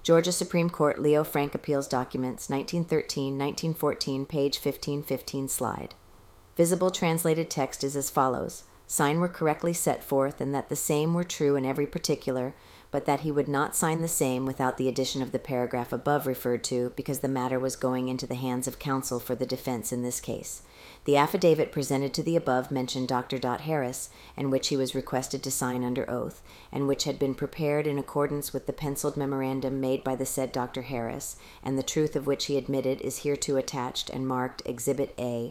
Georgia Supreme Court Leo Frank Appeals Documents, 1913-1914, page 1515 slide. Visible translated text is as follows. Sign were correctly set forth, and that the same were true in every particular, but that he would not sign the same without the addition of the paragraph above referred to, because the matter was going into the hands of counsel for the defense in this case. The affidavit presented to the above mentioned Dr. Harris, and which he was requested to sign under oath, and which had been prepared in accordance with the penciled memorandum made by the said Dr. Harris, and the truth of which he admitted is hereto attached and marked Exhibit A,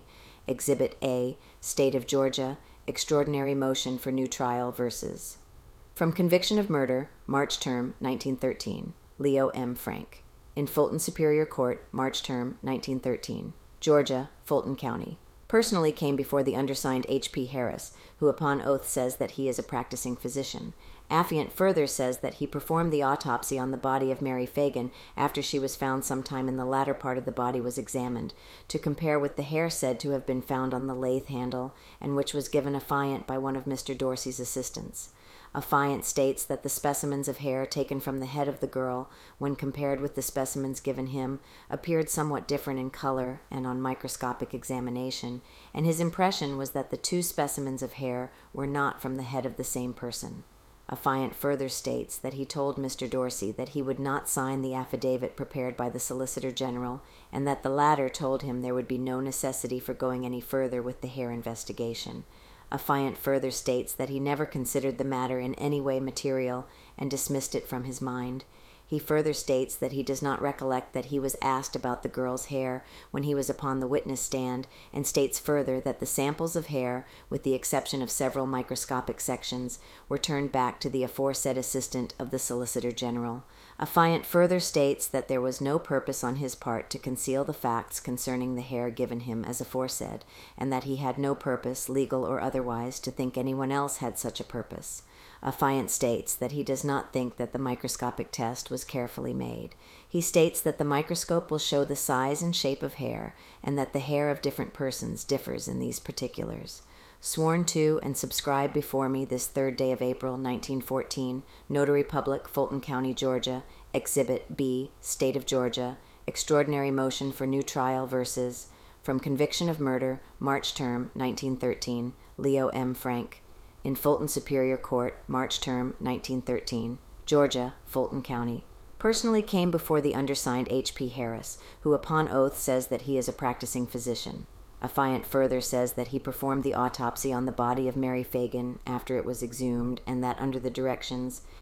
State of Georgia, Extraordinary Motion for New Trial versus. From conviction of murder, March term, 1913, Leo M. Frank. In Fulton Superior Court, March term, 1913, Georgia, Fulton County. Personally came before the undersigned H.P. Harris, who upon oath says that he is a practicing physician. Affiant further says that he performed the autopsy on the body of Mary Fagan after she was found sometime in the latter part of the body was examined, to compare with the hair said to have been found on the lathe handle, and which was given affiant by one of Mr. Dorsey's assistants. Affiant states that the specimens of hair taken from the head of the girl, when compared with the specimens given him, appeared somewhat different in color and on microscopic examination, and his impression was that the two specimens of hair were not from the head of the same person. Affiant further states that he told Mr. Dorsey that he would not sign the affidavit prepared by the Solicitor General, and that the latter told him there would be no necessity for going any further with the hair investigation. Affiant further states that he never considered the matter in any way material and dismissed it from his mind. He further states that he does not recollect that he was asked about the girl's hair when he was upon the witness stand, and states further that the samples of hair, with the exception of several microscopic sections, were turned back to the aforesaid assistant of the Solicitor General. Affiant further states that there was no purpose on his part to conceal the facts concerning the hair given him as aforesaid, and that he had no purpose, legal or otherwise, to think anyone else had such a purpose. Affiant states that he does not think that the microscopic test was carefully made. He states that the microscope will show the size and shape of hair, and that the hair of different persons differs in these particulars. Sworn to and subscribed before me this 3rd day of April, 1914, Notary Public, Fulton County, Georgia, Exhibit B, State of Georgia, Extraordinary Motion for New Trial versus. From conviction of murder, March term, 1913, Leo M. Frank. In Fulton Superior Court, March term, 1913, Georgia, Fulton County. Personally came before the undersigned H.P. Harris, who upon oath says that he is a practicing physician. Affiant further says that he performed the autopsy on the body of Mary Fagan after it was exhumed, and that under the directions